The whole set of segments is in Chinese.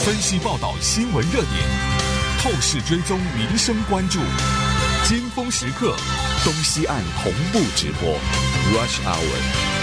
分析报道新闻热点，透视追踪民生关注，尖峰时刻，东西岸同步直播 Rush Hour。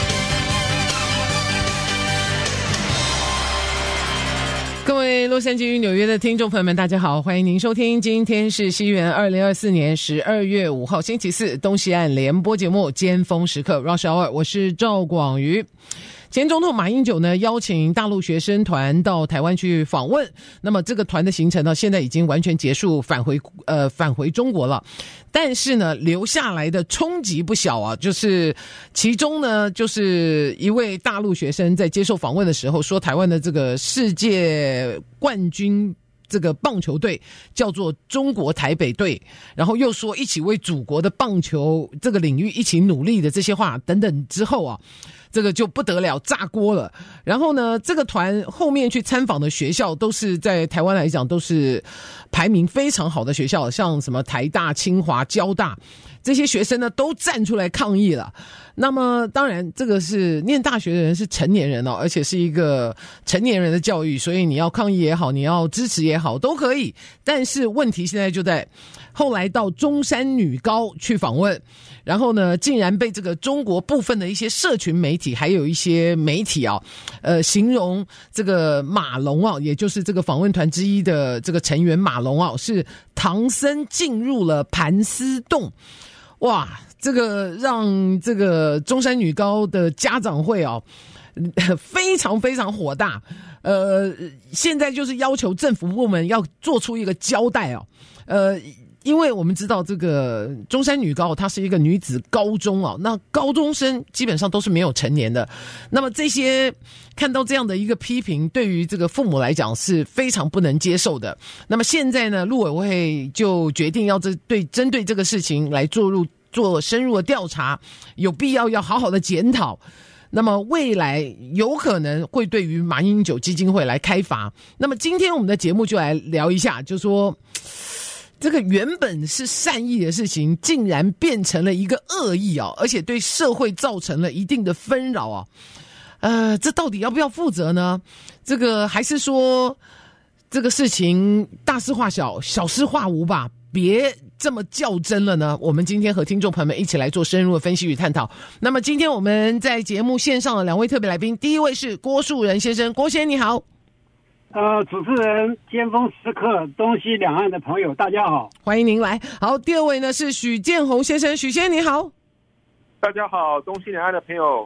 各位洛杉矶与纽约的听众朋友们，大家好，欢迎您收听，今天是西元2024年12月5号星期四，东西岸联播节目尖峰时刻 Rush Hour， 我是赵广瑜。前总统马英九呢邀请大陆学生团到台湾去访问，那么这个团的行程呢现在已经完全结束，返回中国了。但是呢留下来的冲击不小啊，就是其中呢就是一位大陆学生在接受访问的时候说，台湾的这个世界冠军这个棒球队叫做中国台北队，然后又说一起为祖国的棒球这个领域一起努力的这些话等等之后啊，这个就不得了，炸锅了。然后呢，这个团后面去参访的学校都是在台湾来讲都是排名非常好的学校，像什么台大、清华、交大，这些学生呢都站出来抗议了。那么当然这个是念大学的人是成年人哦，而且是一个成年人的教育，所以你要抗议也好，你要支持也好都可以。但是问题现在就在后来到中山女高去访问，然后呢竟然被这个中国部分的一些社群媒体还有一些媒体啊形容这个马龙啊，也就是这个访问团之一的这个成员马龙啊，是唐僧进入了盘丝洞。哇，这个让这个中山女高的家长会啊非常非常火大。现在就是要求政府部门要做出一个交代哦。因为我们知道这个中山女高它是一个女子高中啊，那高中生基本上都是没有成年的，那么这些看到这样的一个批评，对于这个父母来讲是非常不能接受的。那么现在呢，陆委会就决定要针对这个事情来做深入的调查，有必要要好好的检讨。那么未来有可能会对于马英九基金会来开罚。那么今天我们的节目就来聊一下，就说这个原本是善意的事情竟然变成了一个恶意啊，而且对社会造成了一定的纷扰啊。这到底要不要负责呢？这个还是说这个事情大事化小，小事化无吧，别这么较真了呢？我们今天和听众朋友们一起来做深入的分析与探讨。那么今天我们在节目线上的两位特别来宾，第一位是郭树人先生，郭先生你好。 主持人，尖峰时刻，东西两岸的朋友，大家好， 欢迎您来。好，第二位呢是许建宏先生，许先生你好。 大家好，东西两岸的朋友。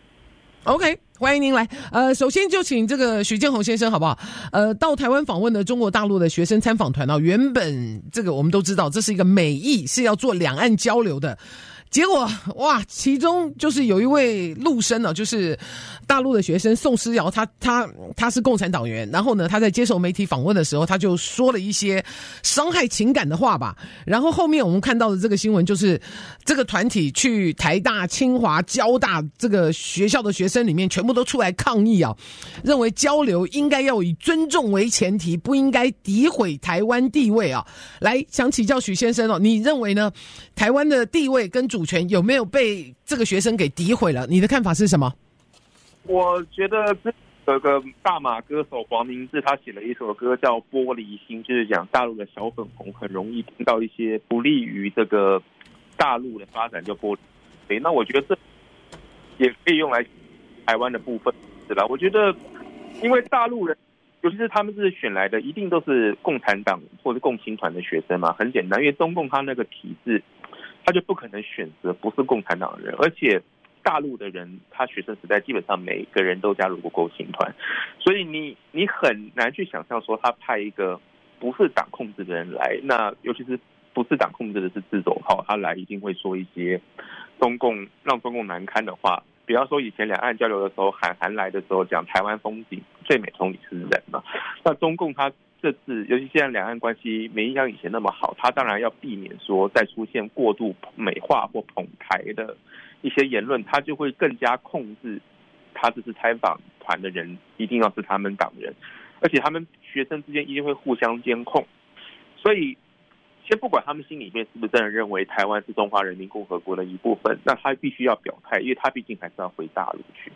OK， 欢迎您来。首先就请这个许建宏先生好不好？到台湾访问的中国大陆的学生参访团原本这个我们都知道，这是一个美意，是要做两岸交流的。结果哇，其中就是有一位陆生啊，就是大陆的学生宋思瑶，他是共产党员，然后呢他在接受媒体访问的时候，他就说了一些伤害情感的话吧。然后后面我们看到的这个新闻就是这个团体去台大、清华、交大这个学校的学生里面全部都出来抗议啊，认为交流应该要以尊重为前提，不应该诋毁台湾地位啊。来，想请教许先生哦，你认为呢？台湾的地位跟主权有没有被这个学生给诋毁了？你的看法是什么？ 我觉得有个大马歌手黄明志，他写了一首歌叫《玻璃心》，就是讲大陆的小粉红很容易听到一些不利于这个大陆的发展，就玻璃。对，那我觉得这也可以用来台湾的部分，是吧？我觉得，因为大陆人，尤其是他们是选来的，一定都是共产党或者共青团的学生嘛，很简单，因为中共他那个体制。他就不可能选择不是共产党的人，而且大陆的人，他学生时代基本上每个人都加入过共青团，所以你很难去想象说他派一个不是党控制的人来，那尤其是不是党控制的是自走炮，他来一定会说一些让中共难堪的话。比方说以前两岸交流的时候，韩寒来的时候讲台湾风景最美从你是人嘛，那中共他这次尤其现在两岸关系没像以前那么好，他当然要避免说再出现过度美化或捧台的一些言论，他就会更加控制他这次参访团的人一定要是他们党人，而且他们学生之间一定会互相监控，所以先不管他们心里面是不是真的认为台湾是中华人民共和国的一部分，那他必须要表态，因为他毕竟还是要回大陆去。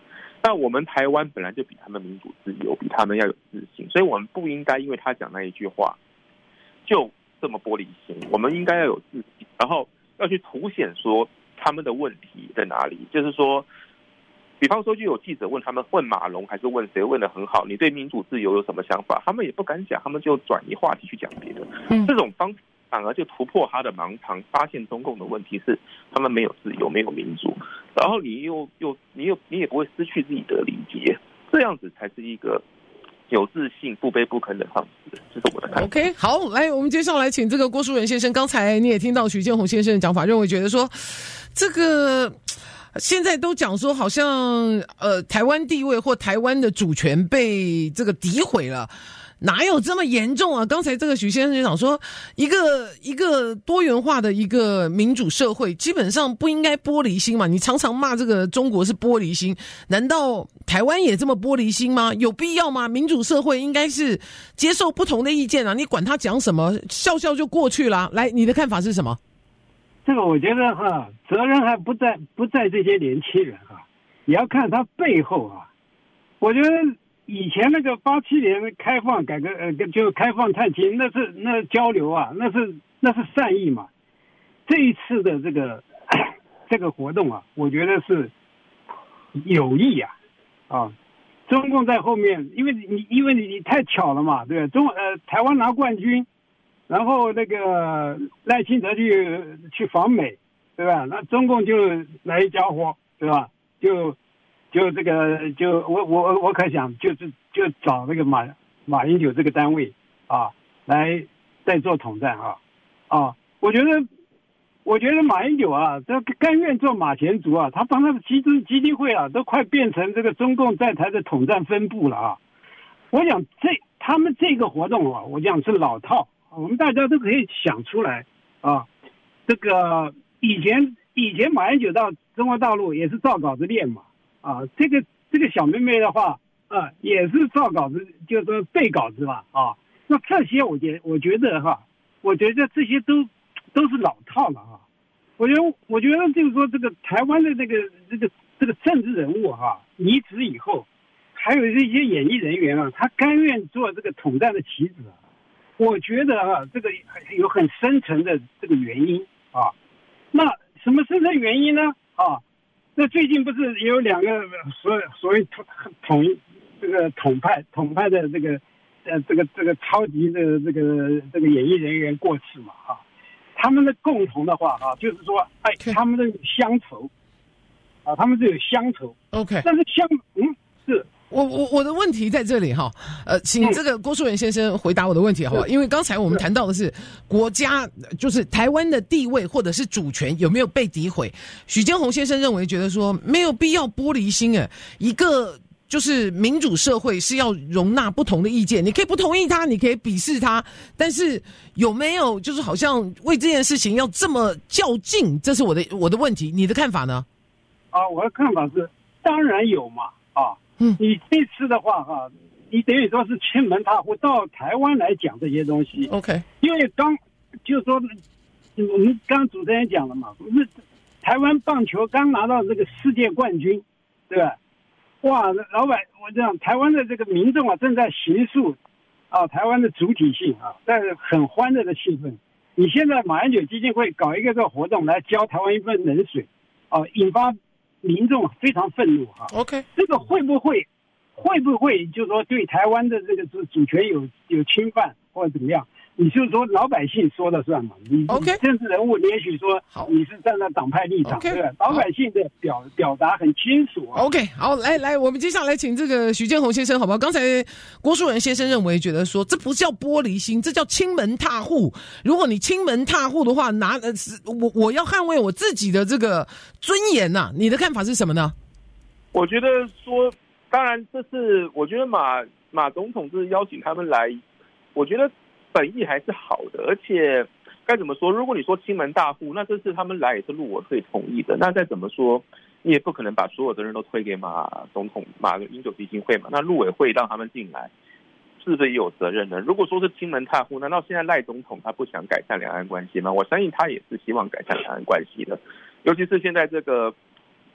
那我们台湾本来就比他们民主自由，比他们要有自信，所以我们不应该因为他讲那一句话就这么玻璃心，我们应该要有自信，然后要去凸显说他们的问题在哪里。就是说，比方说就有记者问他们，问马龙还是问谁，问得很好，你对民主自由有什么想法？他们也不敢讲，他们就转移话题去讲别的。这种方法反而就突破他的盲肠，发现中共的问题是他们没有自由，没有民主，然后你也不会失去自己的理解，这样子才是一个有自信、不卑不吭的方式。这是我的看法。 OK， 好，来，我们接下来请这个郭书仁先生。刚才你也听到许建宏先生的讲法，认为觉得说这个。现在都讲说，好像台湾地位或台湾的主权被这个诋毁了，哪有这么严重啊？刚才这个许先生就讲说，一个多元化的一个民主社会，基本上不应该玻璃心嘛。你常常骂这个中国是玻璃心，难道台湾也这么玻璃心吗？有必要吗？民主社会应该是接受不同的意见啊，你管他讲什么，笑笑就过去了。来，你的看法是什么？ 这个我觉得责任还不在这些年轻人也要看他背后我觉得以前那个87年开放改革就开放探亲，那交流那是善意嘛。这一次的这个活动我觉得是有意中共在后面，因为你太巧了嘛，对吧？台湾拿冠军。然后那个赖清德去访美，对吧？那中共就来一家伙，对吧？就这个我可想就找那个马英九这个单位来再做统战我觉得马英九这甘愿做马前卒他帮他们基金会都快变成这个中共在台的统战分部了我想他们这个活动我讲是老套。我们大家都可以想出来这个以前马英九到中国大陆也是照稿子练嘛这个小妹妹的话也是照稿子，就是说背稿子嘛那这些我觉得这些都是老套了我觉得就是说这个台湾的这个政治人物离职以后，还有这些演艺人员他甘愿做这个统战的棋子我觉得这个有很深层的这个原因那什么深层原因呢那最近不是也有两个所谓统派的这个超级的这个演艺人员过世嘛他们的共同的话就是说他们都有乡愁他们是有乡愁 OK， 但是是。 我的问题在这里请这个郭书仁先生回答我的问题好不好？因为刚才我们谈到的是国家，就是台湾的地位或者是主权有没有被诋毁？许建宏先生认为觉得说没有必要玻璃心一个就是民主社会是要容纳不同的意见，你可以不同意他，你可以鄙视他，但是有没有就是好像为这件事情要这么较劲？这是我的问题，你的看法呢？ 我的看法是当然有嘛你这次的话你等于说是亲门踏户到台湾来讲这些东西 OK， 因为就是说我们刚主持人讲了嘛，台湾棒球刚拿到这个世界冠军，对吧？哇，老板，我讲台湾的这个民众正在形塑台湾的主体性在很欢乐的气氛。你现在马英九基金会搞一个这个活动来浇台湾一份冷水引发民众非常愤怒 OK， 这个会不会就是说对台湾的这个主权有侵犯或者怎么样？你就是说老百姓说了算嘛？你政治人物也许说你是站在党派立场，对吧？老百姓的表达很清楚 OK， 好，来，我们接下来请这个许建宏先生，好不好？刚才郭书仁先生认为觉得说这不叫玻璃心，这叫亲门踏户。如果你亲门踏户的话，我要捍卫我自己的这个尊严你的看法是什么呢？ 我觉得说，当然这是我觉得马总统是邀请他们来，我觉得本意还是好的，而且该怎么说？如果你说亲门大户，那这次他们来也是陆委会同意的。那再怎么说，你也不可能把所有责任都推给马英九基金会嘛。那陆委会让他们进来，是不是也有责任呢？如果说是亲门踏户，难道现在赖总统他不想改善两岸关系吗？我相信他也是希望改善两岸关系的，尤其是现在这个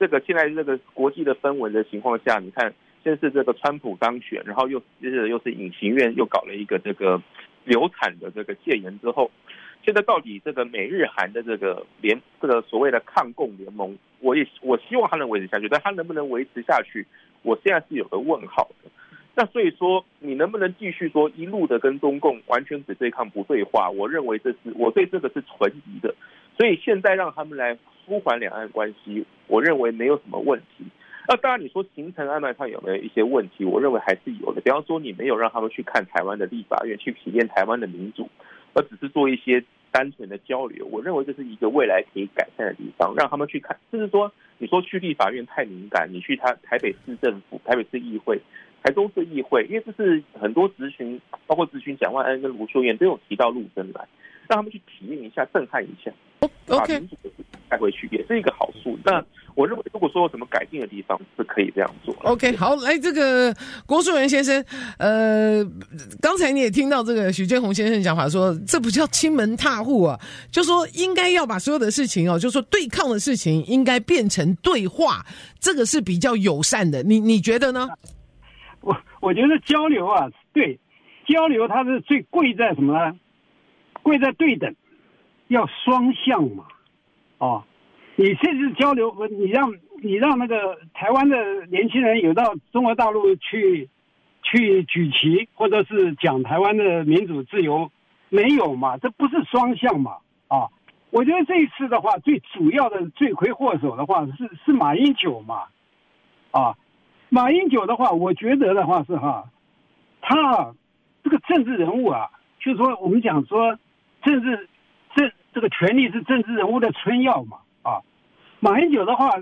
这个现在这个国际的氛围的情况下，你看先是这个川普当选，然后又是隐形院又搞了一个这个流产的这个戒严之后，现在到底这个美日韩的这个所谓的抗共联盟，我希望它能维持下去，但它能不能维持下去，我现在是有个问号的。那所以说，你能不能继续说一路的跟中共完全只对抗不对话？我认为我对这个是存疑的。所以现在让他们来舒缓两岸关系，我认为没有什么问题。那当然，你说行程安排上有没有一些问题？我认为还是有的。比方说，你没有让他们去看台湾的立法院，去体验台湾的民主，而只是做一些单纯的交流。我认为这是一个未来可以改善的地方，让他们去看。就是说，你说去立法院太敏感，你去台北市政府、台北市议会、台中市议会，因为这是很多质询，包括质询蒋万安跟卢秀燕都有提到陆生来，让他们去体验一下、震撼一下，把民主的带回去，也是一个好处。那我认为，如果说有什么改进的地方，是可以这样做。 OK， 好，来这个郭树人先生，刚才你也听到这个许建宏先生讲法说，这不叫亲门踏户啊，就说应该要把所有的事情就说对抗的事情应该变成对话，这个是比较友善的。你觉得呢？ 我觉得交流啊，对，交流它是最贵在什么呢？贵在对等，要双向嘛，你这次交流，你让那个台湾的年轻人有到中国大陆去举旗，或者是讲台湾的民主自由，没有嘛？这不是双向嘛？我觉得这一次的话，最主要的罪魁祸首的话是马英九嘛，马英九的话，我觉得的话是他这个政治人物啊，就是说我们讲说这个权力是政治人物的春药嘛，马英九的话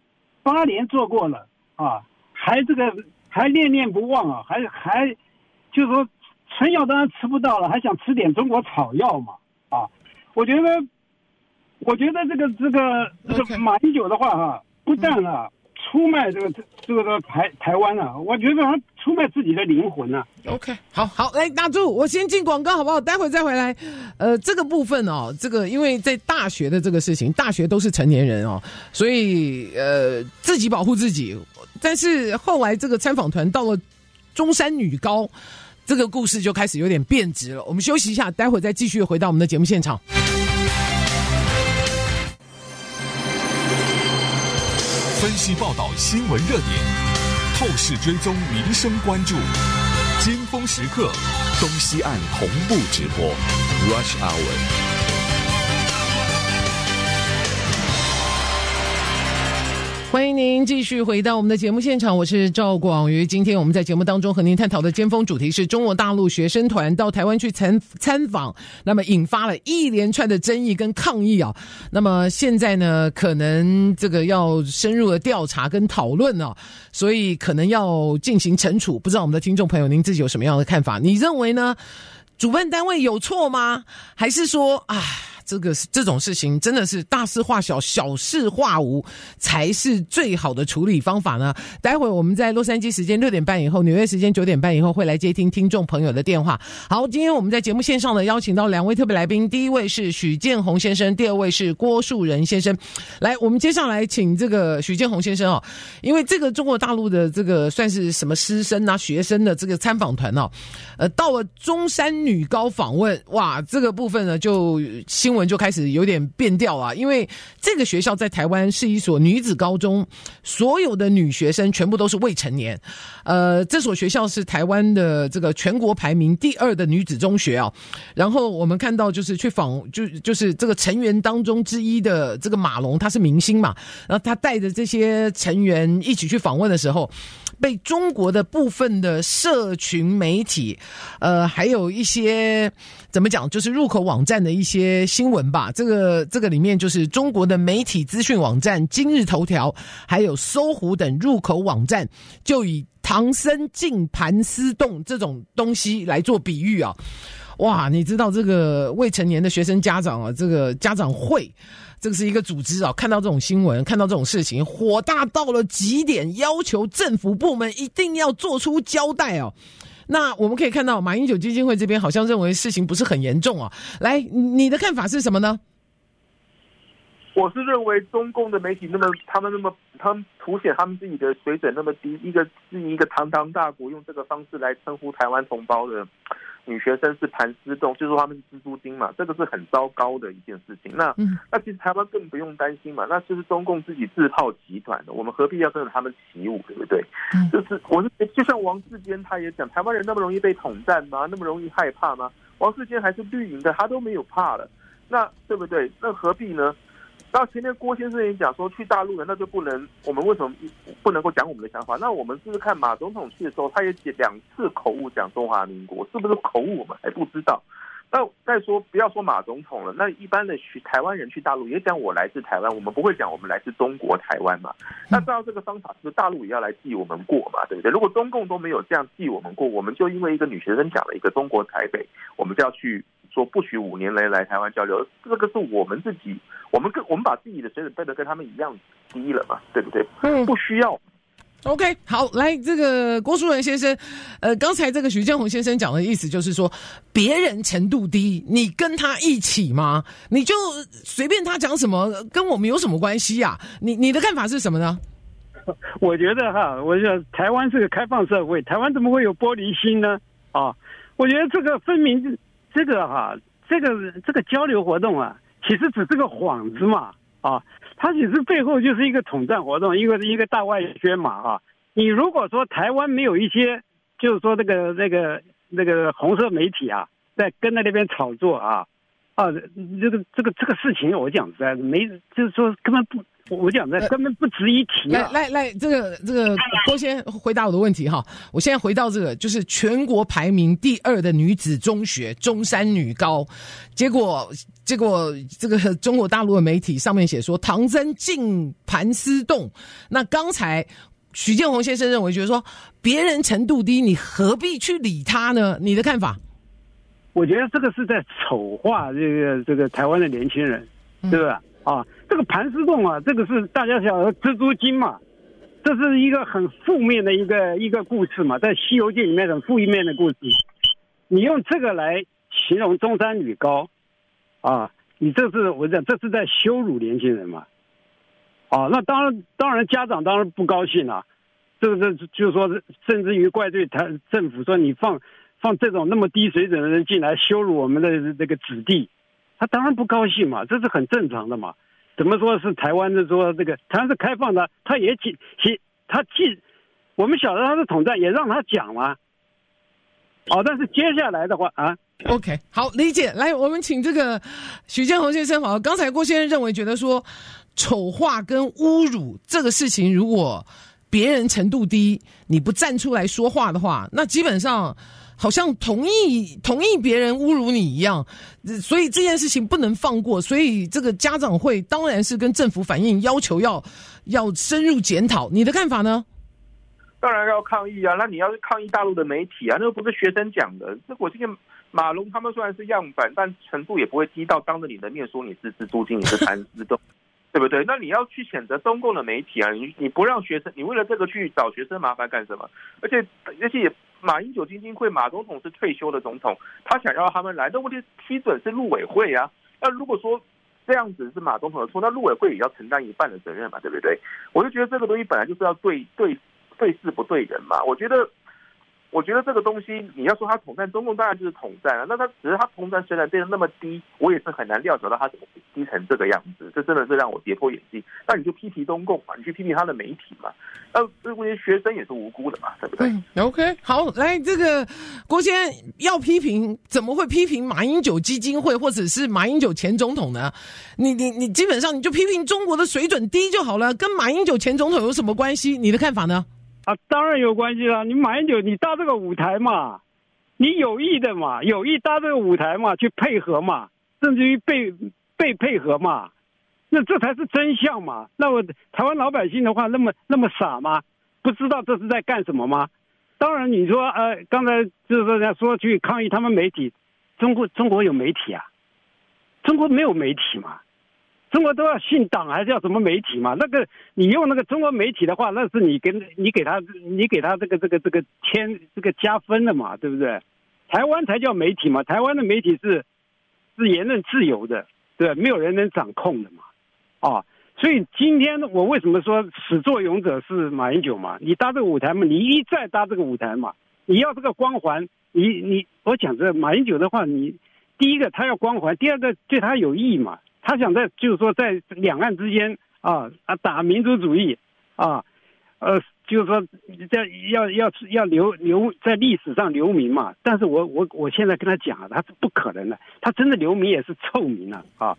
8年做过了还念念不忘啊，还就是说春药当然吃不到了，还想吃点中国草药嘛，我觉得这个马英九的话不但出卖这个台湾啊，我觉得他出卖自己的灵魂啊。 OK， 好，来打住，我先进广告好不好？待会再回来。这个部分这个因为在大学的这个事情，大学都是成年人所以自己保护自己。但是后来这个参访团到了中山女高，这个故事就开始有点变质了。我们休息一下，待会再继续回到我们的节目现场。 分析报道新闻热点，透视追踪民生关注，尖峰时刻，东西岸同步直播 Rush Hour。 欢迎您继续回到我们的节目现场，我是赵广瑜。今天我们在节目当中和您探讨的尖峰主题是中国大陆学生团到台湾去参访，那么引发了一连串的争议跟抗议那么现在呢，可能这个要深入的调查跟讨论所以可能要进行惩处。不知道我们的听众朋友您自己有什么样的看法？你认为呢？主办单位有错吗？还是说这种事情真的是大事化小，小事化无才是最好的处理方法呢？待会我们在洛杉矶时间6点半以后，纽约时间9点半以后会来接听听众朋友的电话。好，今天我们在节目线上呢邀请到2位特别来宾，第一位是许建宏先生，第二位是郭树人先生。来，我们接下来请这个许建宏先生因为这个中国大陆的这个算是什么师生学生的这个参访团到了中山女高访问，哇，这个部分呢就新闻就开始有点变调了，因为这个学校在台湾是一所女子高中，所有的女学生全部都是未成年。这所学校是台湾的这个全国排名第2的女子中学然后我们看到就是去就是这个成员当中之一的这个马龙，他是明星嘛，然后他带着这些成员一起去访问的时候，被中国的部分的社群媒体还有一些怎么讲，就是入口网站的一些新闻吧，这个里面就是中国的媒体资讯网站今日头条还有搜狐等入口网站，就以唐僧进盘丝洞这种东西来做比喻哇，你知道这个未成年的学生家长这个家长会，这个是一个组织看到这种新闻，看到这种事情，火大到了极点，要求政府部门一定要做出交代那我们可以看到马英九基金会这边好像认为事情不是很严重来，你的看法是什么呢？ 我是认为中共的媒体他们凸显他们自己的水准那么低，一个堂堂大国用这个方式来称呼台湾同胞的女学生是盘丝洞，就是说他们是蜘蛛精嘛，这个是很糟糕的一件事情。那其实台湾更不用担心嘛，那就是中共自己自炮集团的，我们何必要跟着他们起舞，对不对？就像王世坚他也讲，台湾人那么容易被统战吗？那么容易害怕吗？王世坚还是绿营的，他都没有怕了，那对不对？那何必呢？那前面郭先生也讲说，去大陆的那就不能，我们为什么不能够讲我们的想法？那我们试试看，马总统去的时候，他也2次口误讲中华民国，是不是口误我们还不知道。那再说，不要说马总统了，那一般的台湾人去大陆也讲我来自台湾，我们不会讲我们来自中国台湾嘛。那照这个方法，是大陆也要来记我们过嘛，对不对？如果中共都没有这样记我们过，我们就因为一个女学生讲了一个中国台北，我们就要去说不许5年来台湾交流，这个是我们自己，我们把自己的水准背得跟他们一样低了嘛，对不对？不需要。 OK， 好，来，这个郭书仁先生，刚才这个许建宏先生讲的意思就是说，别人程度低，你跟他一起吗？你就随便他讲什么，跟我们有什么关系啊？你的看法是什么呢？ 我觉得我觉得台湾是个开放社会，台湾怎么会有玻璃心呢？我觉得这个分明这个交流活动啊，其实只是个幌子嘛，它其实背后就是一个统战活动，一个大外宣嘛，你如果说台湾没有一些，就是说那个红色媒体啊，在跟在那边炒作这个事情，我讲实在没，就是说根本不。我讲的根本不值一提。 来，这个郭先回答我的问题哈。我现在回到这个，就是全国排名第2的女子中学中山女高，结果这个中国大陆的媒体上面写说唐僧进盘丝洞。那刚才许建宏先生认为，觉得说别人程度低，你何必去理他呢？你的看法？ 我觉得这个是在丑化这个台湾的年轻人，对吧？这个盘丝洞啊，这个是大家晓得蜘蛛精嘛，这是一个很负面的一个故事嘛，在《西游记》里面很负面的故事。你用这个来形容中山女高，你我讲这是在羞辱年轻人嘛。那当然家长当然不高兴啊，这就是说，甚至于怪罪政府说你放这种那么低水准的人进来羞辱我们的这个子弟。他当然不高兴嘛，这是很正常的嘛。怎么说是台湾的说这个台湾是开放的，他也我们晓得他是统战，也让他讲嘛。但是接下来的话 OK， 好，理解。来，我们请这个许建宏先生。好，刚才郭先生认为觉得说丑化跟侮辱这个事情，如果别人程度低，你不站出来说话的话，那基本上好像同意别人侮辱你一样，所以这件事情不能放过。所以这个家长会当然是跟政府反映，要求要深入检讨。你的看法呢？ 当然要抗议啊！那你要是抗议大陆的媒体啊，那个不是学生讲的。这我今天马龙他们虽然是样板，但程度也不会低到当着你的面说你是蜘蛛精，你是盘丝洞，对不对？那你要去谴责中共的媒体啊！你不让学生，你为了这个去找学生麻烦干什么？而且也。马英九基金会，马总统是退休的总统，他想要他们来，但问题批准是陆委会啊。那如果说这样子是马总统的错，那陆委会也要承担一半的责任嘛，对不对？我就觉得这个东西本来就是要对事不对人嘛。我觉得这个东西，你要说他统战，中共当然就是统战啊。那只是他统战虽然变得那么低，我也是很难料想到他怎么会低成这个样子。这真的是让我跌破眼镜。那你就批评中共嘛，你去批评他的媒体嘛。这些学生也是无辜的嘛，对不对 ？OK， 好，来，这个郭先生要批评，怎么会批评马英九基金会或者是马英九前总统呢？你基本上你就批评中国的水准低就好了，跟马英九前总统有什么关系？你的看法呢？ 当然有关系啦！你马英九，你搭这个舞台嘛，你有意的嘛，有意搭这个舞台嘛，去配合嘛，甚至于被配合嘛，那这才是真相嘛。那我台湾老百姓的话，那么傻吗？不知道这是在干什么吗？当然，你说刚才就是说去抗议他们媒体，中国有媒体啊？中国没有媒体嘛？中国都要信党还是要什么媒体嘛？那个你用那个中国媒体的话，那是你给他这个加分的嘛，对不对？台湾才叫媒体嘛，台湾的媒体是言论自由的，对，没有人能掌控的嘛。 啊。所以今天我为什么说始作俑者是马英九嘛？你搭这个舞台嘛，你一再搭这个舞台嘛，你要这个光环，我讲这马英九的话，你第一个他要光环，第二个对他有益嘛。他想就是说在两岸之间打民族主义就是说要留在历史上留名嘛。但是我现在跟他讲他是不可能的，他真的留名也是臭名啊。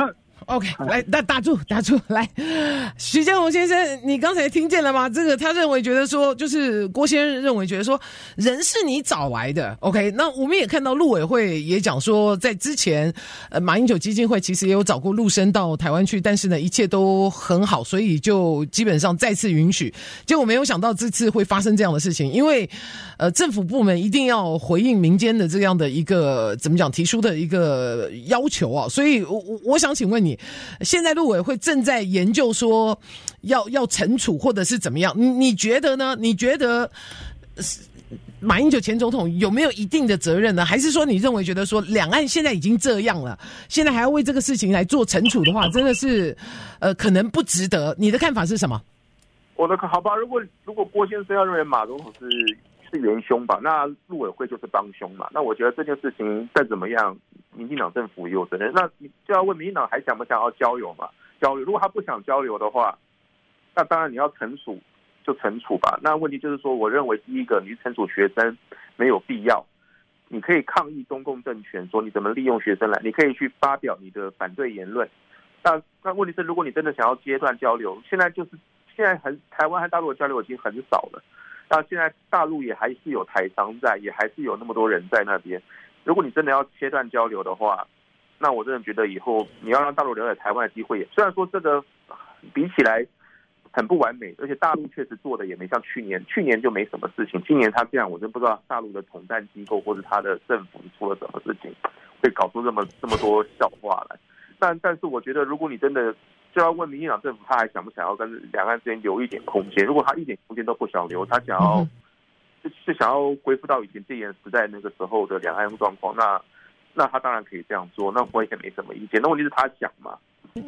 OK， 来打住，来，徐建宏先生，你刚才听见了吗？这个他认为觉得说，就是郭先生认为觉得说，人是你找来的。OK， 那我们也看到陆委会也讲说，在之前，马英九基金会其实也有找过陆生到台湾去，但是呢，一切都很好，所以就基本上再次允许。结果没有想到这次会发生这样的事情，因为政府部门一定要回应民间的这样的一个怎么讲提出的一个要求啊，所以我想请问你。现在陆委会正在研究说要惩处或者是怎么样，你觉得呢？你觉得马英九前总统有没有一定的责任呢？还是说你认为觉得说两岸现在已经这样了，现在还要为这个事情来做惩处的话，真的是可能不值得？你的看法是什么？ 我的好吧，如果郭先生要认为马总统是元凶吧，那陆委会就是帮凶嘛。那我觉得这件事情再怎么样，民进党政府也有责任。那你就要问民进党还想不想要交流嘛？交流，如果他不想交流的话，那当然你要惩处就惩处吧。那问题就是说，我认为第一个，你惩处学生没有必要。你可以抗议中共政权，说你怎么利用学生来，你可以去发表你的反对言论。那问题是，如果你真的想要阶段交流，现在台湾和大陆的交流已经很少了。那现在大陆也还是有台商在，也还是有那么多人在那边。如果你真的要切断交流的话，那我真的觉得以后你要让大陆留在台湾的机会，虽然说这个比起来很不完美，而且大陆确实做的也没像去年就没什么事情。今年他这样，我真不知道大陆的统战机构或者他的政府出了什么事情，会搞出这么多笑话来。但是我觉得，如果你真的就要问民进党政府，他还想不想要跟两岸之间留一点空间？如果他一点空间都不想留，他想要想要恢复到以前戒严时代那个时候的两岸状况，那他当然可以这样做，那我也没什么意见。那问题是他想嘛。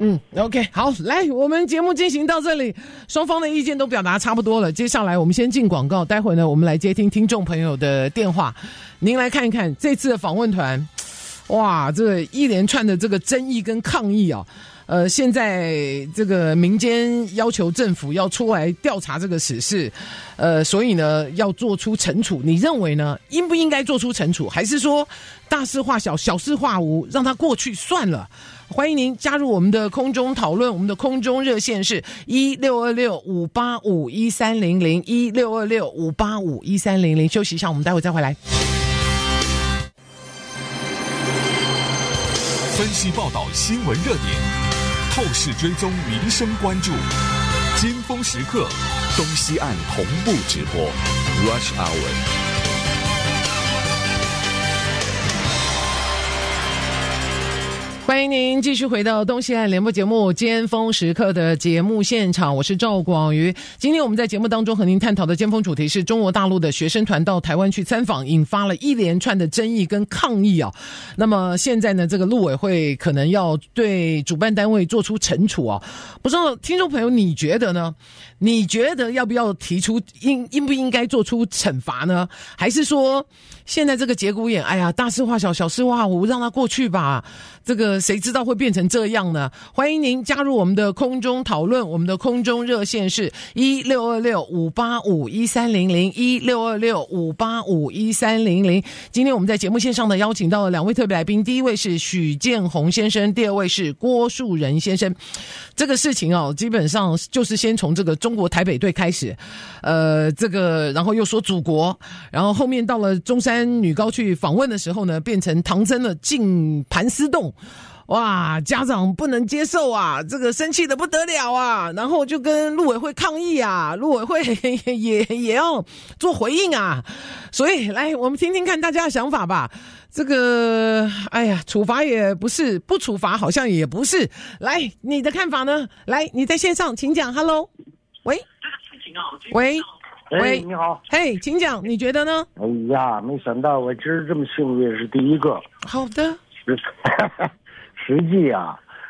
OK， 好，来，我们节目进行到这里，双方的意见都表达差不多了。接下来我们先进广告，待会呢，我们来接听听众朋友的电话。您来看一看这次的访问团，哇，这个一连串的这个争议跟抗议啊。现在这个民间要求政府要出来调查这个史事，所以呢要做出惩处。你认为呢？应不应该做出惩处？还是说大事化小，小事化无，让它过去算了？欢迎您加入我们的空中讨论，我们的空中热线是1626-585-1300 1626-585-1300。休息一下，我们待会再回来。 分析报道新闻热点，透视追踪民生关注，尖峰时刻，东西岸同步直播 Rush Hour。 欢迎您继续回到东西岸联播节目尖峰时刻的节目现场，我是赵广瑜。今天我们在节目当中和您探讨的尖峰主题是中国大陆的学生团到台湾去参访，引发了一连串的争议跟抗议啊。那么现在呢，这个陆委会可能要对主办单位做出惩处啊。不知道听众朋友你觉得呢？你觉得要不要提出应不应该做出惩罚呢？还是说现在这个节骨眼，哎呀，大事化小，小事化无，让它过去吧。这个谁知道会变成这样呢？欢迎您加入我们的空中讨论，我们的空中热线是1626-585-1300 1626-585-1300。今天我们在节目线上的邀请到了两位特别来宾，第一位是许建宏先生，第二位是郭树人先生。这个事情哦，基本上就是先从这个中国台北队开始，这个然后又说祖国，然后后面到了中山女高去访问的时候呢，变成唐僧了进盘丝洞。哇，家长不能接受啊，这个生气的不得了啊，然后就跟陆委会抗议啊，陆委会也要做回应啊。所以来，我们听听看大家的想法吧。这个，哎呀，处罚也不是，不处罚好像也不是。来，你的看法呢？来，你在线上，请讲。Hello， 喂，喂，喂， 你好， 嘿，请讲，你觉得呢？ 哎呀，没想到我今儿这么幸运是第一个。 好的。 实际啊，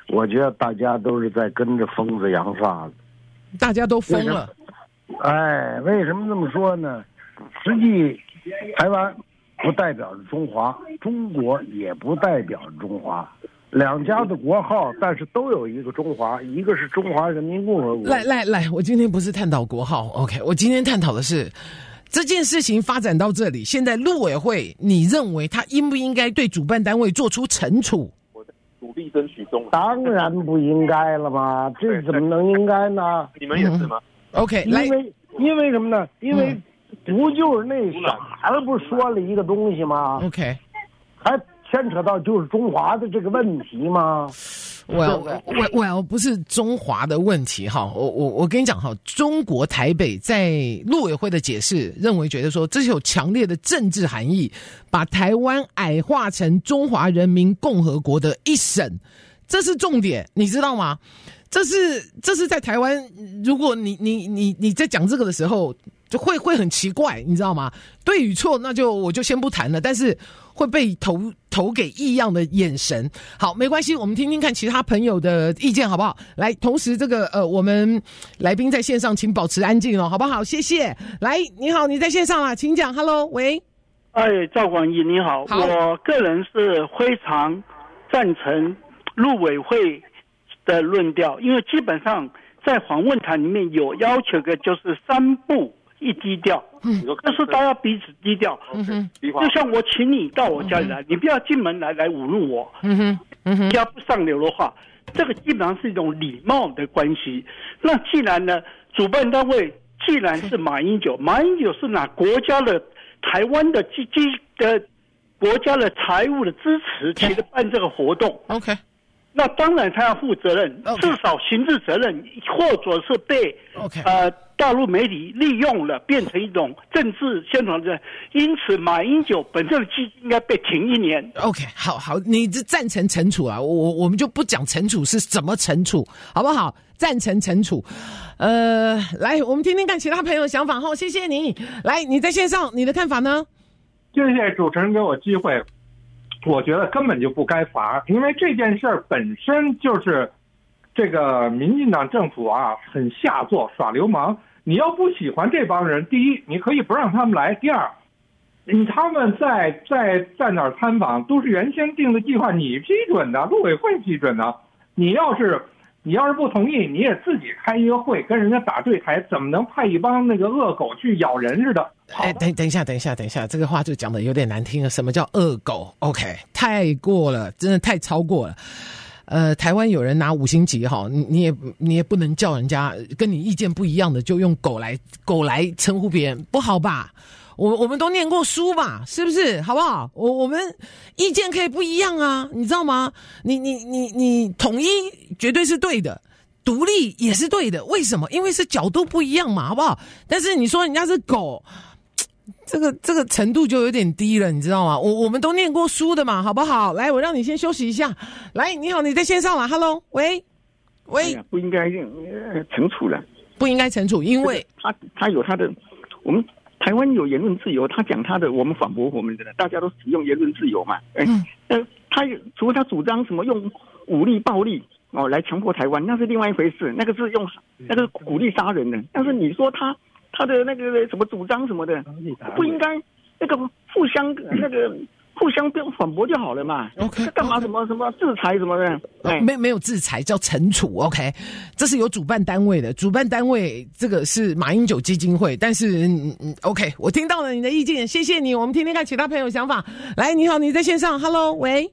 我觉得大家都是在跟着疯子扬沙子。 大家都疯了。 哎，为什么这么说呢？实际台湾不代表着中华，中国也不代表着中华，两家的国号，但是都有一个中华，一个是中华人民共和国。 来，我今天不是探讨国号 ，OK， 我今天探讨的是这件事情发展到这里，现在陆委会，你认为他应不应该对主办单位做出惩处？ 努力争取中华， 当然不应该了嘛，这怎么能应该呢？ 你们也是吗 ？OK， 因为什么呢？因为不就是那傻子不是说了一个东西吗 ？OK， 还牵扯到就是中华的这个问题吗？ 我不是中华的问题哈，我跟你讲哈，中国台北在陆委会的解释认为觉得说这是有强烈的政治含义，把台湾矮化成中华人民共和国的一省，这是重点，你知道吗？这是在台湾，如果你在讲这个的时候，就会很奇怪，你知道吗？对与错，那我就先不谈了，但是会被投给异样的眼神。好，没关系，我们听听看其他朋友的意见好不好？来，同时这个我们来宾在线上，请保持安静哦，好不好？谢谢。来，你好，你在线上啊，请讲。Hello， 喂。 赵广义你好，我个人是非常赞成陆委会的论调，因为基本上在访问团里面有要求的就是3不1低调，就是大家彼此低调。就像我请你到我家里来，你不要进门来侮辱我。只要不上流的话，这个基本上是一种礼貌的关系。那既然呢，主办单位既然是马英九是拿国家的台湾的国家的财务的支持去办这个活动。 OK。 那当然他要负责任，至少刑事责任，或者是被大陆媒体利用了，变成一种政治宣传的。因此，马英九本身的基金应该被停1年。 OK， 好，你这赞成惩处啊？我们就不讲惩处是怎么惩处，好不好？赞成惩处。来，我们听听看其他朋友的想法后，谢谢你。来，你在线上，你的看法呢？ 谢谢主持人给我机会。我觉得根本就不该罚，因为这件事儿本身就是这个民进党政府啊很下作耍流氓。你要不喜欢这帮人，第一你可以不让他们来，第二他们在哪儿参访都是原先定的计划，你批准的，陆委会批准的。你要是不同意，你也自己开一个会跟人家打对台，怎么能派一帮那个恶狗去咬人似的？ 等一下，这个话就讲的有点难听了。什么叫恶狗 ？OK， 太过了，真的太超过了。台湾有人拿5星级哈，你也不能叫人家跟你意见不一样的就用狗来称呼别人，不好吧？我们都念过书吧，是不是？好不好？我们意见可以不一样啊，你知道吗？你统一绝对是对的。独立也是对的，为什么？因为是角度不一样嘛，好不好？但是你说人家是狗，这个程度就有点低了，你知道吗？我们都念过书的嘛，好不好？来，我让你先休息一下。来，你好，你在线上了 ，Hello， 喂， 不应该惩处了， 不应该惩处，因为他有他的，我们台湾有言论自由，他讲他的，我们反驳我们的，大家都使用言论自由嘛。他除了他主张什么用武力暴力。来强迫台湾，那是另外一回事，那个是鼓励杀人的。但是你说他的那个什么主张什么的，不应该那个互相不用反驳就好了嘛。 OK， 干嘛什么制裁什么的？ 没有制裁，叫惩处。OK， 这是有主办单位的，主办单位这个是馬英九基金會。但是OK， 我听到了你的意见，谢谢你。我们听听看其他朋友想法。来，你好，你在线上 ，Hello， 喂。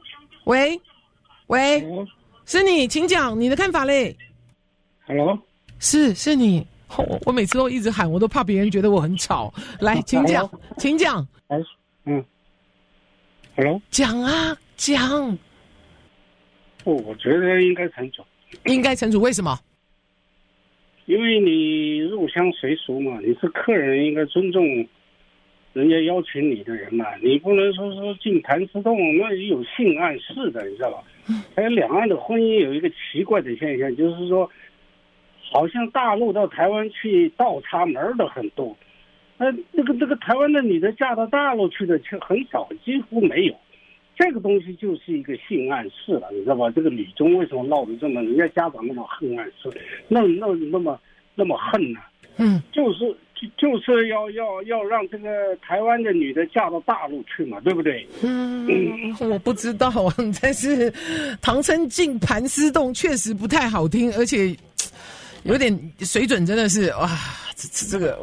是你，请讲你的看法嘞。 Hello， 是你。我每次都一直喊，我都怕别人觉得我很吵。来，请讲，请讲。 Hello， 讲啊，讲。 我觉得应该惩处。 应该惩处，为什么？ 因为你入乡随俗嘛，你是客人，应该尊重人家邀请你的人嘛，你不能说进潭吃洞，那有性暗示的，你知道吧？还有两岸的婚姻有一个奇怪的现象，就是说，好像大陆到台湾去倒插门的很多，那个台湾的女的嫁到大陆去的却很少，几乎没有。 这个东西就是一个性暗示了，你知道吧？这个女中为什么闹得这么，人家家长那么恨暗示，那么恨呢？就是要让这个台湾的女的嫁到大陆去嘛，对不对？ 我不知道，但是唐僧进盘丝洞确实不太好听，而且有点水准，真的是哇，这个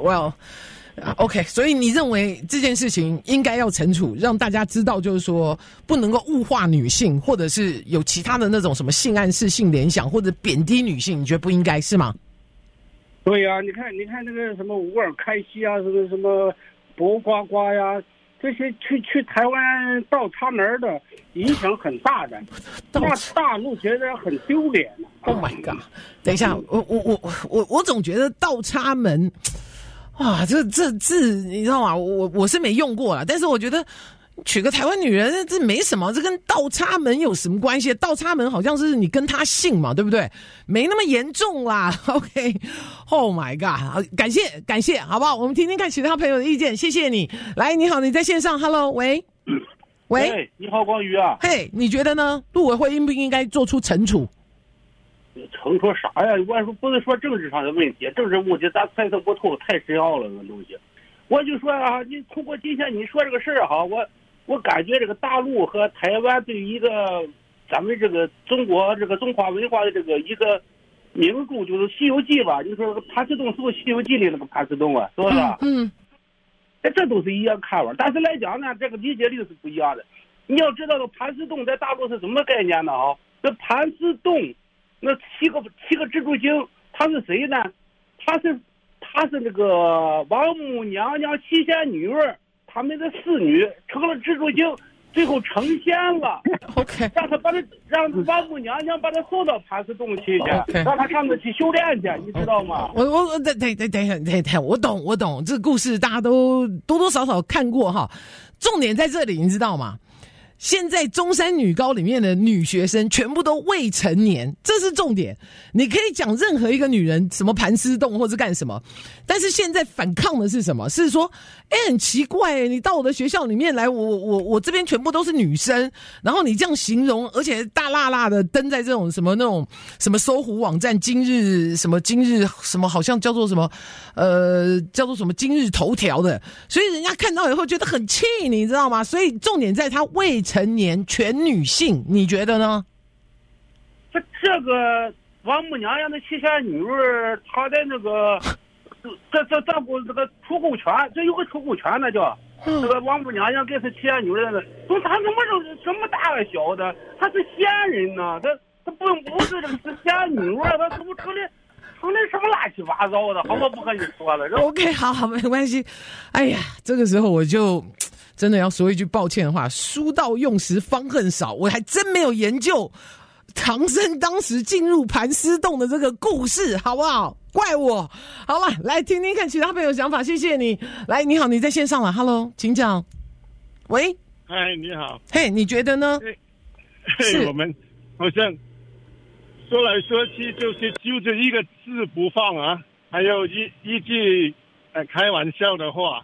OK， 所以你认为这件事情应该要惩处，让大家知道，就是说不能够物化女性，或者是有其他的那种什么性暗示、性联想，或者贬低女性，你觉得不应该是吗？ 对呀，你看那个什么乌尔开西啊，什么博呱呱呀，这些去台湾倒插门的影响很大的，那大陆觉得很丢脸。 Oh my god！ 等一下，我总觉得倒插门，哇，这字你知道吗？我是没用过啦，但是我觉得娶个台湾女人这没什么，这跟倒插门有什么关系？倒插门好像是你跟他姓嘛，对不对？没那么严重啦。OK，Oh my god！ 感谢，好不好？我们听听看其他朋友的意见，谢谢你。来，你好，你在线上 ，Hello， 喂， 你好，光宇啊。 嘿，你觉得呢？陆委会应不应该做出惩处？ 惩处啥呀？我说不是说政治上的问题，政治问题咱猜测不透，太深奥了那东西。我就说啊，你通过今天你说这个事儿哈，我感觉这个大陆和台湾对于一个咱们这个中国这个中华文化的这个一个名著，就是《西游记》吧。你说盘丝洞是不是《西游记》里那个盘丝洞啊？是不是？这都是一样看法，但是来讲呢，这个理解力是不一样的。你要知道，这盘丝洞在大陆是什么概念呢？啊，这盘丝洞那七个蜘蛛精，他是谁呢？他是那个王母娘娘七仙女儿，他们的四女成了蜘蛛精，最后成仙了。 OK， 让王母娘娘把他送到盘丝洞去 ，okay， 让他上面去修炼去，你知道吗？ 等，我懂，这个故事大家都多多少少看过哈。重点在这里，你知道吗？现在中山女高里面的女学生全部都未成年，这是重点。你可以讲任何一个女人什么盘丝洞或者干什么，但是现在反抗的是什么？是说，很奇怪，你到我的学校里面来，我这边全部都是女生，然后你这样形容，而且大辣辣的登在这种什么那种什么搜狐网站今日什么好像叫做什么今日头条的，所以人家看到以后觉得很气，你知道吗？所以重点在她未成年全女性，你觉得呢？ 这个王母娘娘的七仙女儿，她的那个这不这个出购权，这有个出购权呢，叫这个王母娘娘跟是七仙女儿的，说她什么大个小的，她是仙人呢，她不是这个是仙女儿，她怎么成了什么乱七八糟的？好，我不和你说了。 OK， 好，没关系。哎呀，这个时候我就真的要说一句抱歉的话，书到用时方恨少，我还真没有研究唐僧当时进入盘丝洞的这个故事，好不好？怪我。好了，来听听看其他朋友想法，谢谢你。来，你好，你在线上了 ，Hello， 请讲。喂， 嗨，你好。 嘿，你觉得呢？ 是我们好像说来说去就是揪着一个字不放啊，还有一句开玩笑的话。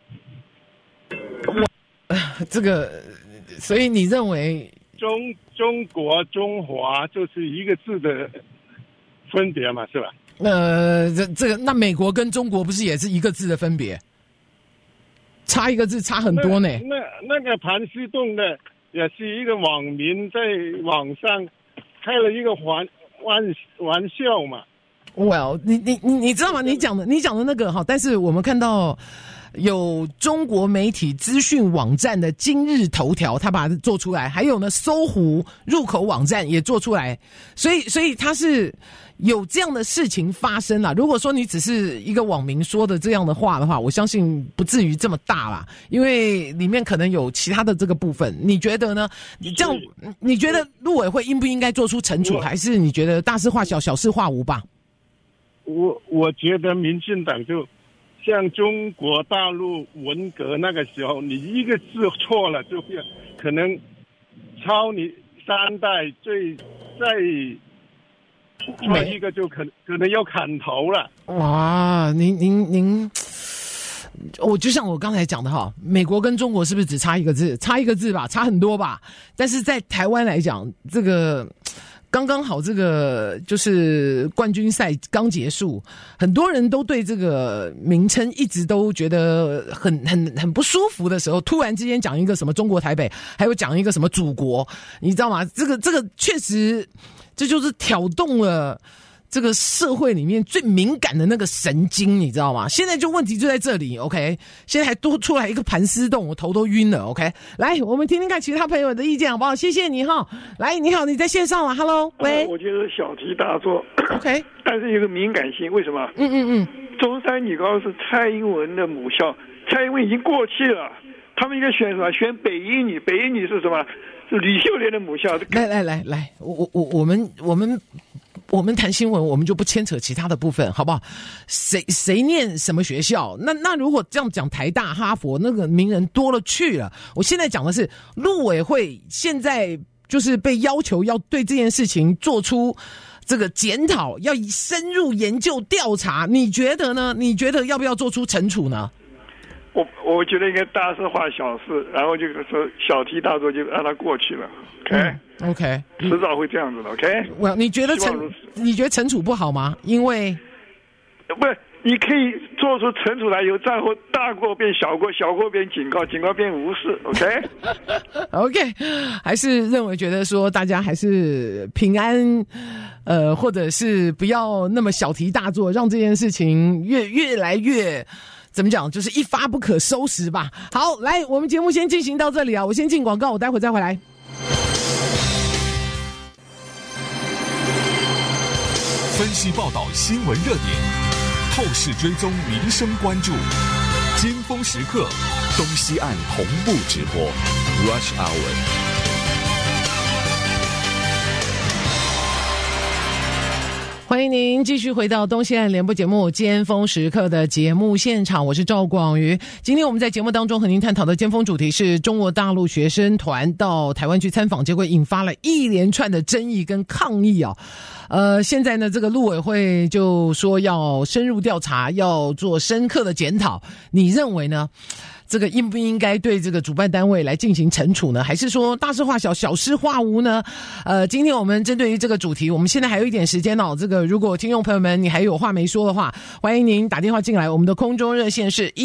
这个，所以你认为中国中华就是一个字的分别嘛，是吧？ 这个那美国跟中国不是也是一个字的分别？差一个字差很多呢。 那个盘丝洞的也是一个网民在网上开了一个玩笑嘛。 Well， 你知道吗？你讲的那个哈，但是我们看到有中国媒体资讯网站的今日头条，他把它做出来，还有呢搜狐入口网站也做出来，所以它是有这样的事情发生啦。如果说你只是一个网民说的这样的话的话，我相信不至于这么大啦，因为里面可能有其他的这个部分。你觉得呢？你这样，你觉得陆委会应不应该做出惩处，还是你觉得大事化小，小事化无吧？ 我觉得民进党就像中国大陆文革那个时候，你一个字错了，就会可能抄你3代，再一个就可能要砍头了。 哇，您就像我刚才讲的哈，美国跟中国是不是只差一个字？差一个字吧，差很多吧。但是在台湾来讲，这个刚刚好，这个就是冠军赛刚结束，很多人都对这个名称一直都觉得很不舒服的时候，突然之间讲一个什么中国台北，还有讲一个什么祖国，你知道吗？这个确实，这就是挑动了这个社会里面最敏感的那个神经，你知道吗？现在就问题就在这里 ，OK？ 现在还多出来一个盘丝洞，我头都晕了 ，OK？ 来，我们听听看其他朋友的意见好不好？谢谢你哈。来，你好，你在线上了 ，Hello， 喂。 我觉得小题大做 ，OK？ 但是有个敏感性，为什么？中山女高是蔡英文的母校，蔡英文已经过气了，他们应该选什么？选北一女，北一女是什么？是吕秀莲的母校。 来，我们谈新闻，我们就不牵扯其他的部分，好不好？谁念什么学校？那如果这样讲，台大、哈佛那个名人多了去了。我现在讲的是陆委会现在就是被要求要对这件事情做出这个检讨，要深入研究调查。你觉得呢？你觉得要不要做出惩处呢？ 我觉得应该大事化小事，然后就说小题大做，就让它过去了。OK， 迟早会这样子的。OK， 你觉得惩处不好吗？因为不是，你可以做出惩处来，由战后大过变小过，小过变警告，警告变无视。 OK， 还是觉得说大家还是平安，或者是不要那么小题大做，让这件事情越来越。怎么讲？就是一发不可收拾吧。好，来，我们节目先进行到这里啊，我先进广告，我待会再回来。 分析报道新闻热点，透视追踪民生关注，尖峰时刻，东西岸同步直播 ，Rush Hour。 欢迎您继续回到东西岸联播节目尖峰时刻的节目现场，我是赵广瑜。今天我们在节目当中和您探讨的尖峰主题是中国大陆学生团到台湾去参访，结果引发了一连串的争议跟抗议啊。现在呢，这个陆委会就说要深入调查，要做深刻的检讨。你认为呢？这个应不应该对这个主办单位来进行惩处呢？还是说大事化小，小事化无呢？今天我们针对于这个主题，我们现在还有一点时间哦。这个如果听众朋友们你还有话没说的话，欢迎您打电话进来。我们的空中热线是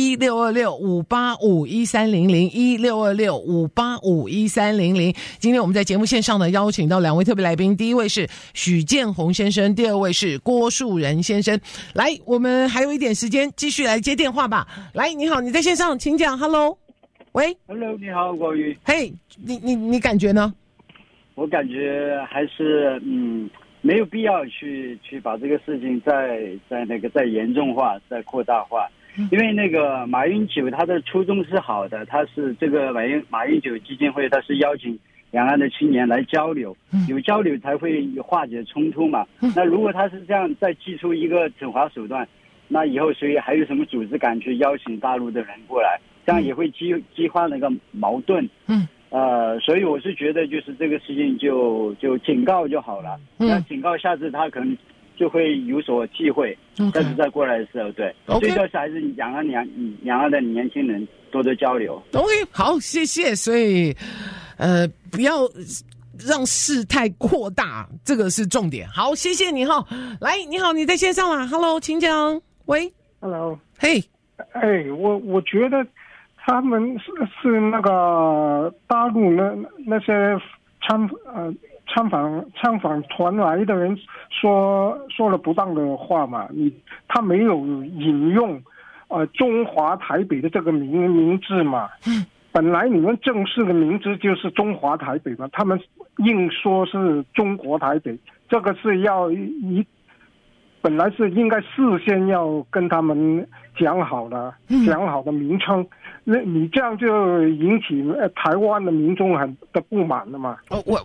1626-585-1300，1626-585-1300。今天我们在节目线上呢邀请到两位特别来宾，第一位是许建宏先生，第二位是郭树仁先生。来，我们还有一点时间，继续来接电话吧。来，你好，你在线上，请讲。Hello， 喂 ，Hello， 你好，广宇。 嘿，你感觉呢？ 我感觉还是没有必要去把这个事情再严重化、再扩大化，因为那个马英九他的初衷是好的，他是这个马英九基金会，他是邀请两岸的青年来交流，有交流才会化解冲突嘛。那如果他是这样再祭出一个惩罚手段，那以后谁还有什么组织敢去邀请大陆的人过来？这样也会激化那个矛盾。所以我是觉得就是这个事情就警告就好了。那警告下次他可能就会有所忌讳，下次再过来的时候，对。最重要是还是两岸的年轻人多多交流。 OK， 好，谢谢。所以不要让事态扩大，这个是重点。好，谢谢你哈。来，你好，你在线上啦 ，Hello， 请讲。喂 ，Hello， 嘿， 我觉得他们是那个大陆那些参访团来的人说了不当的话嘛，他没有引用中华台北的这个名字嘛，本来你们正式的名字就是中华台北嘛，他们硬说是中国台北，这个是要本来是应该事先要跟他们讲好的名称，那你这样就引起台湾的民众的不满了嘛？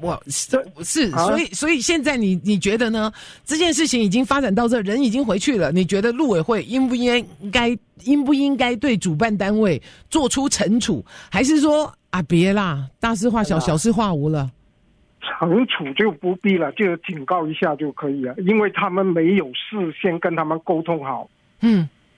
所以现在你觉得呢？这件事情已经发展到这，人已经回去了，你觉得陆委会应不应该对主办单位做出惩处，还是说别啦，大事化小，小事化无了？ 惩处就不必了，就警告一下就可以了，因为他们没有事先跟他们沟通好。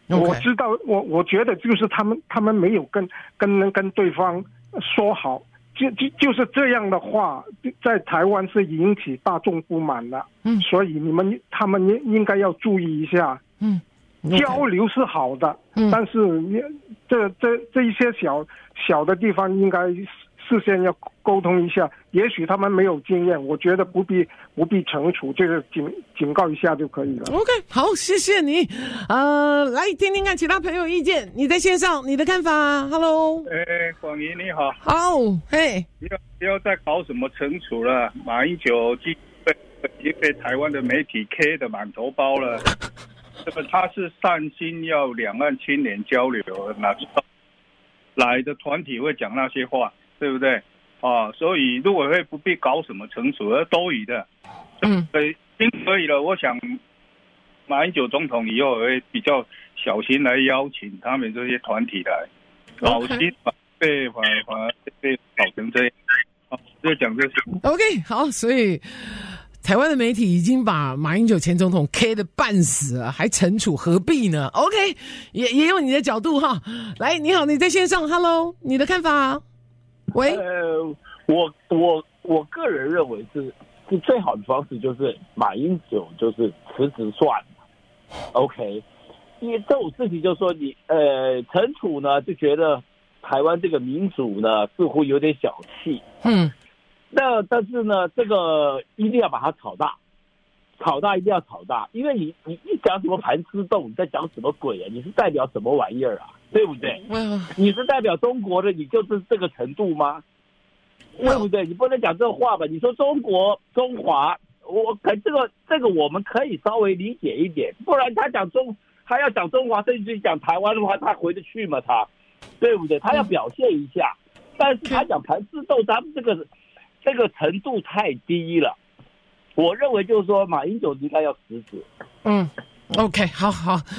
我知道，我觉得就是他们没有跟对方说好，就是这样的话，在台湾是引起大众不满的。所以他们应该要注意一下。交流是好的，但是这一些小的地方应该事先要沟通一下。也许他们没有经验，我觉得不必惩处，这个警告一下就可以了。 OK， 好，谢谢你。来听听看其他朋友意见，你在线上你的看法。Hello， 广怡你好。 好，嘿， 不要再搞什么惩处了。马英九已经被台湾的媒体 K 的满头包了。这个他是善心要两岸青年交流，哪知道来的团体会讲那些话，对不对？所以陆委会不必搞什么惩处，而多余的。已经可以了。我想马英九总统以后会比较小心来邀请他们这些团体来，老心被搞成这样。就讲这些。 OK， 好，所以台湾的媒体已经把马英九前总统 K 的半死了，还惩处，何必呢 ？OK， 也有你的角度哈。来，你好，你在线上 ，Hello， 你的看法？喂， 我个人认为是最好的方式就是马英九就是辞职算了 ，OK。因为这种事情就是说你惩处呢，就觉得台湾这个民主呢似乎有点小气，但是呢，这个一定要把它炒大一定要炒大，因为你讲什么盘丝洞，你在讲什么鬼啊？你是代表什么玩意儿啊？对不对？你是代表中国的，你就是这个程度吗？对不对？你不能讲这话吧？你说中国中华，这个我们可以稍微理解一点，不然他要讲中华，甚至讲台湾的话，他回得去吗？他对不对？他要表现一下，但是他讲盘丝洞，咱们这个程度太低了。我认为就是说，马英九应该要辞职。 OK， 好，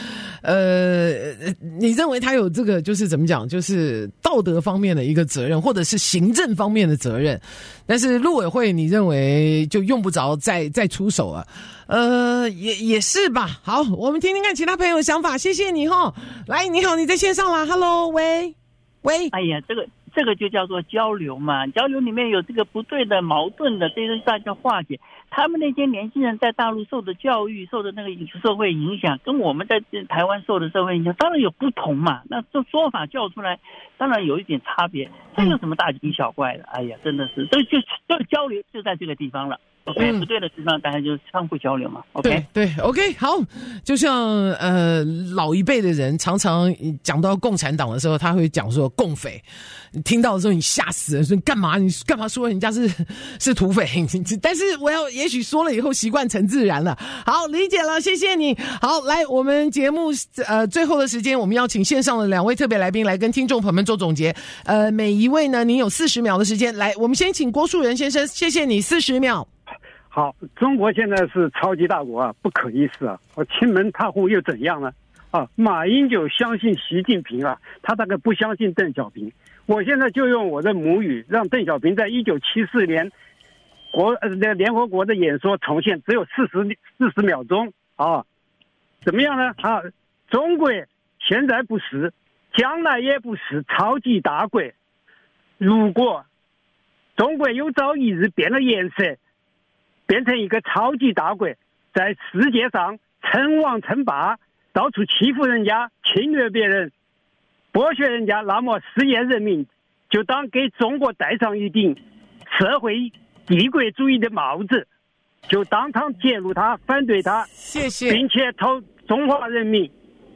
你认为他有这个就是怎么讲，就是道德方面的一个责任，或者是行政方面的责任，但是陆委会你认为就用不着再出手了？也是吧。好，我们听听看其他朋友的想法，谢谢你齁。来，你好，你在线上啦 ，Hello， 喂。 哎呀，这个就叫做交流嘛，交流里面有这个不对的、矛盾的，这些大家化解。他们那些年轻人在大陆受的教育、受的那个社会影响，跟我们在台湾受的社会影响，当然有不同嘛。那这说法叫出来，当然有一点差别。这有什么大惊小怪的？哎呀，真的是，这个交流就在这个地方了。OK， 不对的地方大家就相互交流嘛。OK， 对 ，OK， 好，就像老一辈的人常常讲到共产党的时候，他会讲说共匪，你听到的时候你吓死了，说你干嘛说人家是土匪？但是也许说了以后习惯成自然了。好，理解了，谢谢你。好，来，我们节目最后的时间，我们邀请线上的2位特别来宾来跟听众朋友们做总结。每一位呢，您有40秒的时间。来，我们先请郭树人先生，谢谢你，40秒。 好，中国现在是超级大国啊，不可一世啊！我亲门踏户又怎样呢？马英九相信习近平啊，他大概不相信邓小平。我现在就用我的母语，让邓小平在1974年联合国的演说重现，只有40秒钟啊，怎么样呢？中国现在不是，将来也不是超级大国。如果中国有朝一日变了颜色，变成一个超级大国，在世界上称王称霸，到处欺负人家、侵略别人、剥削人家，那么世界人民就当给中国戴上一顶社会帝国主义的帽子，就当场揭露他、反对他， 谢谢， 并且投中国人民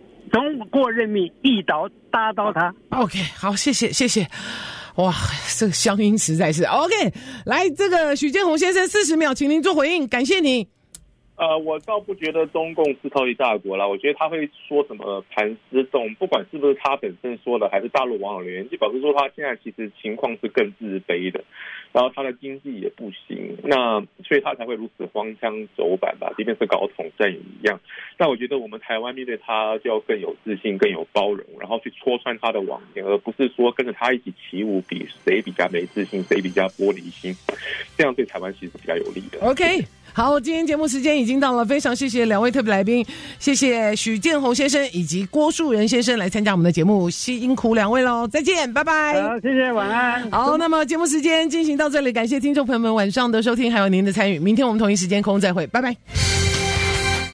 一刀打倒他。 OK， 好，谢谢。哇，这个乡音实在是 OK。来，这个许建宏先生40秒，请您做回应，感谢你。 我倒不觉得中共是超级大国啦，我觉得他会说什么盘丝洞，不管是不是他本身说的，还是大陆网友留言，就表示说他现在其实情况是更自卑的，然后他的经济也不行，那所以他才会如此荒腔走板吧，即便是搞统战也一样。但我觉得我们台湾面对他就要更有自信、更有包容，然后去戳穿他的谎言，而不是说跟着他一起起舞，比谁比较没自信，谁比较玻璃心，这样对台湾其实是比较有利的。 OK。 好，今天节目时间已经到了，非常谢谢2位特别来宾，谢谢许建宏先生以及郭树人先生来参加我们的节目，辛苦2位喽，再见，拜拜。 好，谢谢，晚安。 好，那么节目时间进行到这里，感谢听众朋友们晚上的收听，还有您的参与，明天我们同一时间空中再会，拜拜。